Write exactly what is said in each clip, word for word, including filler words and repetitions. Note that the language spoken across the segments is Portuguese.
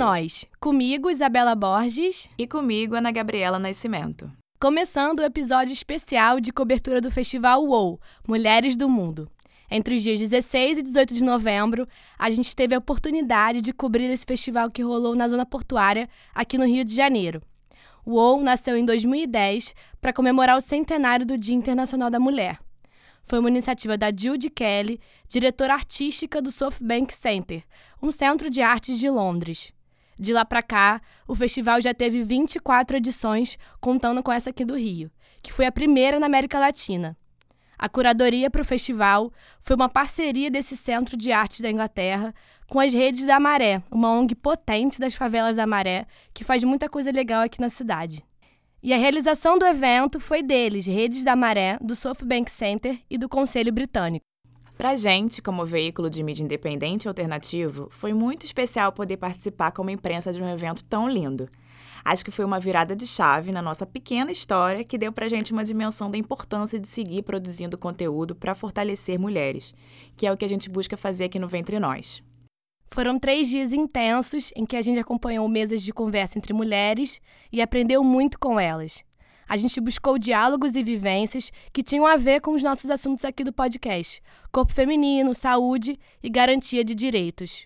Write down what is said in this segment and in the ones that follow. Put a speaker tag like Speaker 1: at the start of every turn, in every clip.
Speaker 1: Nós, comigo, Isabela Borges.
Speaker 2: E comigo, Ana Gabriela Nascimento.
Speaker 1: Começando o episódio especial de cobertura do Festival UOL, Mulheres do Mundo. Entre os dias dezesseis e dezoito de novembro, a gente teve a oportunidade de cobrir esse festival que rolou na Zona Portuária, aqui no Rio de Janeiro. O UOL nasceu em dois mil e dez para comemorar o centenário do Dia Internacional da Mulher. Foi uma iniciativa da Judy Kelly, diretora artística do SoftBank Center, um centro de artes de Londres. De lá para cá, o festival já teve vinte e quatro edições, contando com essa aqui do Rio, que foi a primeira na América Latina. A curadoria para o festival foi uma parceria desse centro de artes da Inglaterra com as Redes da Maré, uma O N G potente das favelas da Maré, que faz muita coisa legal aqui na cidade. E a realização do evento foi deles, Redes da Maré, do SoftBank Center e do Conselho Britânico.
Speaker 2: Pra gente, como veículo de mídia independente e alternativo, foi muito especial poder participar como imprensa de um evento tão lindo. Acho que foi uma virada de chave na nossa pequena história que deu pra gente uma dimensão da importância de seguir produzindo conteúdo para fortalecer mulheres, que é o que a gente busca fazer aqui no Ventre Nós.
Speaker 1: Foram três dias intensos em que a gente acompanhou mesas de conversa entre mulheres e aprendeu muito com elas. A gente buscou diálogos e vivências que tinham a ver com os nossos assuntos aqui do podcast: corpo feminino, saúde e garantia de direitos.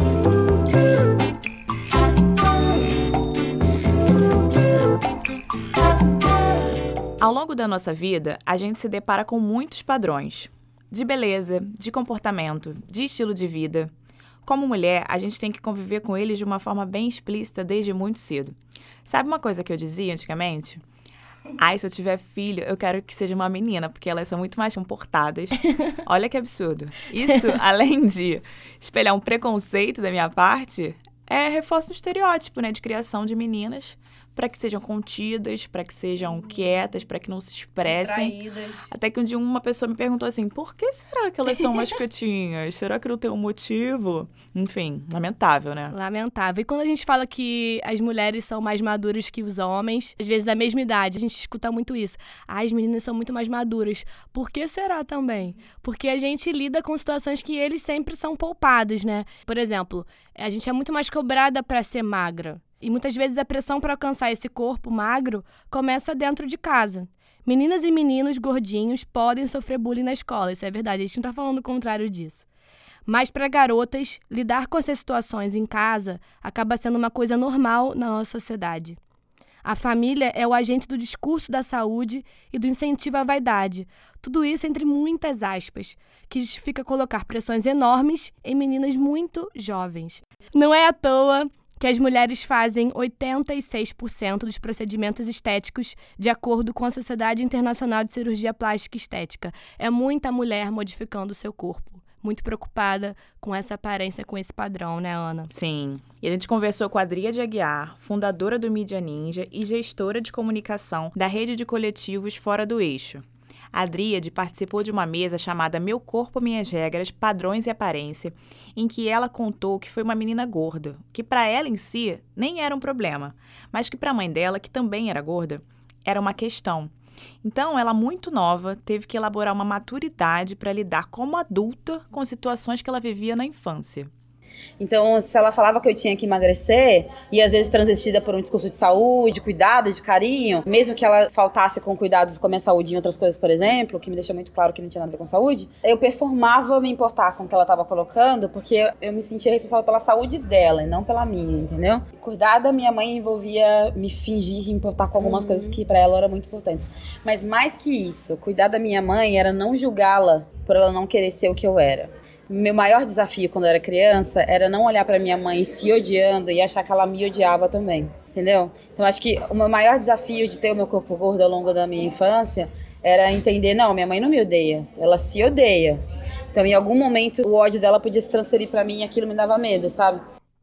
Speaker 2: Ao longo da nossa vida, a gente se depara com muitos padrões de beleza, de comportamento, de estilo de vida. Como mulher, a gente tem que conviver com eles de uma forma bem explícita desde muito cedo. Sabe uma coisa que eu dizia antigamente? Ai, se eu tiver filho, eu quero que seja uma menina, porque elas são muito mais comportadas. Olha que absurdo. Isso, além de espelhar um preconceito da minha parte, é reforça um estereótipo, né, de criação de meninas para que sejam contidas, para que sejam quietas, para que não se expressem.
Speaker 1: Traídas.
Speaker 2: Até que um dia uma pessoa me perguntou assim, por que será que elas são mais quietinhas? Será que não tem um motivo? Enfim, lamentável, né?
Speaker 1: Lamentável. E quando a gente fala que as mulheres são mais maduras que os homens, às vezes da mesma idade, a gente escuta muito isso. Ah, as meninas são muito mais maduras. Por que será também? Porque a gente lida com situações que eles sempre são poupados, né? Por exemplo, a gente é muito mais cobrada para ser magra. E muitas vezes a pressão para alcançar esse corpo magro começa dentro de casa. Meninas e meninos gordinhos podem sofrer bullying na escola, isso é verdade, a gente não está falando o contrário disso. Mas para garotas, lidar com essas situações em casa acaba sendo uma coisa normal na nossa sociedade. A família é o agente do discurso da saúde e do incentivo à vaidade. Tudo isso entre muitas aspas, que justifica colocar pressões enormes em meninas muito jovens. Não é à toa que as mulheres fazem oitenta e seis por cento dos procedimentos estéticos de acordo com a Sociedade Internacional de Cirurgia Plástica e Estética. É muita mulher modificando o seu corpo. Muito preocupada com essa aparência, com esse padrão, né, Ana?
Speaker 2: Sim. E a gente conversou com a Adria de Aguiar, fundadora do Mídia Ninja e gestora de comunicação da rede de coletivos Fora do Eixo. A Adríade participou de uma mesa chamada Meu Corpo, Minhas Regras, Padrões e Aparência, em que ela contou que foi uma menina gorda, que para ela em si nem era um problema, mas que para a mãe dela, que também era gorda, era uma questão. Então, ela, muito nova, teve que elaborar uma maturidade para lidar como adulta com situações que ela vivia na infância.
Speaker 3: Então, se ela falava que eu tinha que emagrecer, e às vezes transvestida por um discurso de saúde, de cuidado, de carinho, mesmo que ela faltasse com cuidados com a minha saúde em outras coisas, por exemplo, que me deixa muito claro que não tinha nada a ver com saúde, eu performava me importar com o que ela estava colocando, porque eu me sentia responsável pela saúde dela e não pela minha, entendeu? Cuidar da minha mãe envolvia me fingir importar com algumas uhum. coisas que para ela eram muito importantes. Mas mais que isso, cuidar da minha mãe era não julgá-la por ela não querer ser o que eu era. Meu maior desafio quando eu era criança era não olhar pra minha mãe se odiando e achar que ela me odiava também, entendeu? Então acho que o meu maior desafio de ter o meu corpo gordo ao longo da minha infância era entender, não, minha mãe não me odeia, ela se odeia. Então em algum momento o ódio dela podia se transferir pra mim e aquilo me dava medo, sabe?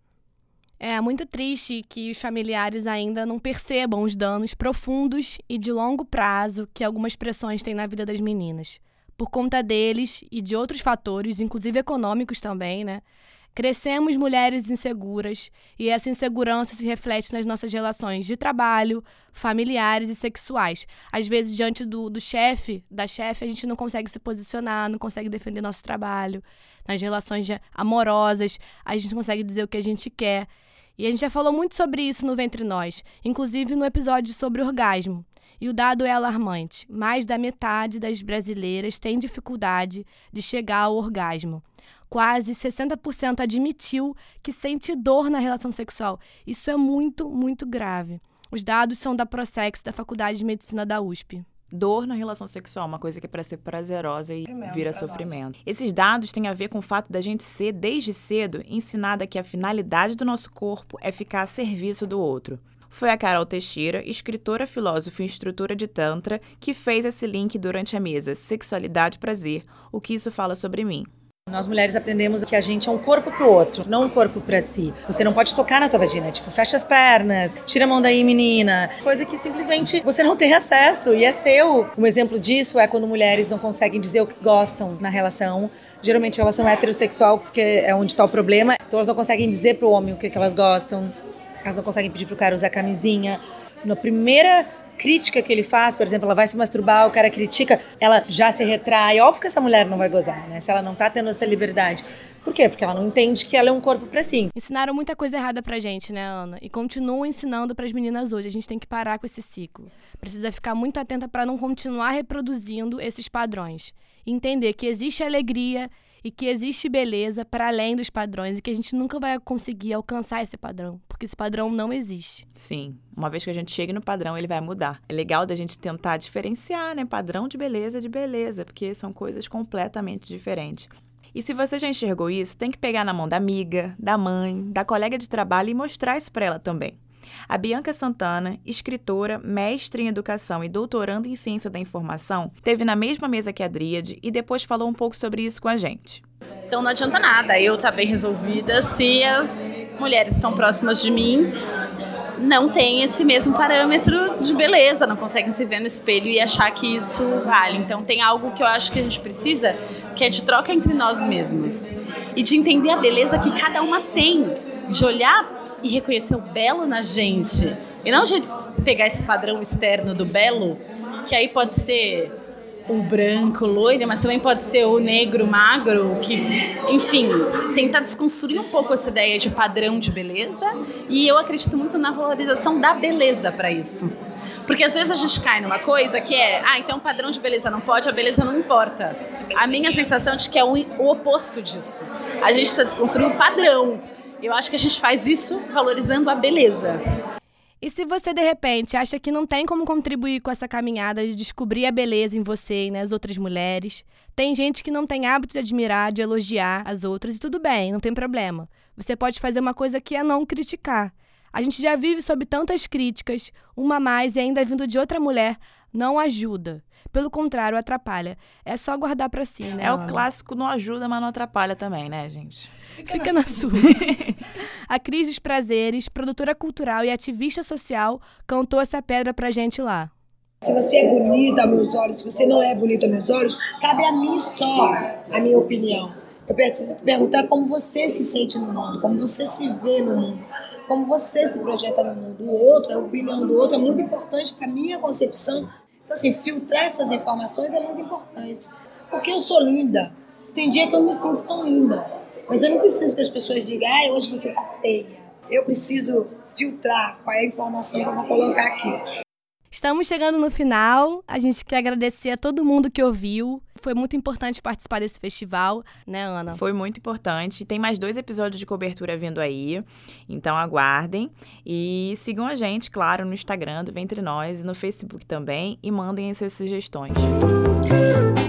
Speaker 1: É muito triste que os familiares ainda não percebam os danos profundos e de longo prazo que algumas pressões têm na vida das meninas. Por conta deles e de outros fatores, inclusive econômicos também, né? Crescemos mulheres inseguras e essa insegurança se reflete nas nossas relações de trabalho, familiares e sexuais. Às vezes, diante do, do chefe, da chefe, a gente não consegue se posicionar, não consegue defender nosso trabalho. Nas relações amorosas, a gente não consegue dizer o que a gente quer. E a gente já falou muito sobre isso no Ventre Nós, inclusive no episódio sobre orgasmo. E o dado é alarmante. Mais da metade das brasileiras tem dificuldade de chegar ao orgasmo. Quase sessenta por cento admitiu que sente dor na relação sexual. Isso é muito, muito grave. Os dados são da Prosex, da Faculdade de Medicina da U S P.
Speaker 2: Dor na relação sexual, uma coisa que é para ser prazerosa e vira sofrimento. Nós. Esses dados têm a ver com o fato da gente ser, desde cedo, ensinada que a finalidade do nosso corpo é ficar a serviço do outro. Foi a Carol Teixeira, escritora, filósofa e instrutora de Tantra, que fez esse link durante a mesa Sexualidade e Prazer, o que isso fala sobre mim.
Speaker 4: Nós mulheres aprendemos que a gente é um corpo pro outro, não um corpo pra si. Você não pode tocar na tua vagina, tipo, fecha as pernas, tira a mão daí, menina. Coisa que simplesmente você não tem acesso e é seu. Um exemplo disso é quando mulheres não conseguem dizer o que gostam na relação. Geralmente relação heterossexual, porque é onde tá o problema. Então elas não conseguem dizer pro homem o que, que elas gostam. Elas não conseguem pedir pro cara usar camisinha. Na primeira crítica que ele faz, por exemplo, ela vai se masturbar, o cara critica, ela já se retrai. Óbvio que essa mulher não vai gozar, né? Se ela não tá tendo essa liberdade. Por quê? Porque ela não entende que ela é um corpo pra si.
Speaker 1: Ensinaram muita coisa errada pra gente, né, Ana? E continuam ensinando pras meninas hoje. A gente tem que parar com esse ciclo. Precisa ficar muito atenta pra não continuar reproduzindo esses padrões. E entender que existe alegria e que existe beleza para além dos padrões e que a gente nunca vai conseguir alcançar esse padrão, porque esse padrão não existe.
Speaker 2: Sim, uma vez que a gente chegue no padrão, ele vai mudar. É legal da gente tentar diferenciar, né, padrão de beleza de beleza, porque são coisas completamente diferentes. E se você já enxergou isso, tem que pegar na mão da amiga, da mãe, da colega de trabalho e mostrar isso para ela também. A Bianca Santana, escritora, mestre em educação e doutoranda em ciência da informação, esteve na mesma mesa que a Dríade e depois falou um pouco sobre isso com a gente.
Speaker 5: Então não adianta nada eu estar bem resolvida se as mulheres estão próximas de mim não têm esse mesmo parâmetro de beleza, não conseguem se ver no espelho e achar que isso vale. Então tem algo que eu acho que a gente precisa, que é de troca entre nós mesmas. E de entender a beleza que cada uma tem, de olhar e reconhecer o belo na gente. E não de pegar esse padrão externo do belo, que aí pode ser o branco, loiro, mas também pode ser o negro, magro, que, enfim, tentar desconstruir um pouco essa ideia de padrão de beleza. E eu acredito muito na valorização da beleza para isso. Porque às vezes a gente cai numa coisa que é, ah, então o padrão de beleza não pode, a beleza não importa. A minha sensação é de que é o, o oposto disso. A gente precisa desconstruir o padrão. Eu acho que a gente faz isso valorizando a beleza.
Speaker 1: E se você, de repente, acha que não tem como contribuir com essa caminhada de descobrir a beleza em você e nas outras mulheres, tem gente que não tem hábito de admirar, de elogiar as outras, e tudo bem, não tem problema. Você pode fazer uma coisa que é não criticar. A gente já vive sob tantas críticas, uma a mais e ainda vindo de outra mulher, não ajuda. Pelo contrário, atrapalha. É só guardar pra si, né?
Speaker 2: É
Speaker 1: Ana?
Speaker 2: o clássico, não ajuda, mas não atrapalha também, né, gente?
Speaker 1: Fica, Fica na, na sua. A Cris dos Prazeres, produtora cultural e ativista social, cantou essa pedra pra gente lá.
Speaker 6: Se você é bonita aos meus olhos, se você não é bonita aos meus olhos, cabe a mim só a minha opinião. Eu preciso te perguntar como você se sente no mundo, como você se vê no mundo, como você se projeta no mundo. O outro, a opinião do outro é muito importante para a minha concepção. Então, assim, filtrar essas informações é muito importante. Porque eu sou linda. Tem dia que eu me sinto tão linda. Mas eu não preciso que as pessoas digam, ah, hoje você tá feia. Eu preciso filtrar qual é a informação que eu vou colocar aqui.
Speaker 1: Estamos chegando no final. A gente quer agradecer a todo mundo que ouviu. Foi muito importante participar desse festival, né, Ana?
Speaker 2: Foi muito importante. Tem mais dois episódios de cobertura vindo aí, então aguardem. E sigam a gente, claro, no Instagram do Ventre Nós e no Facebook também, e mandem as suas sugestões.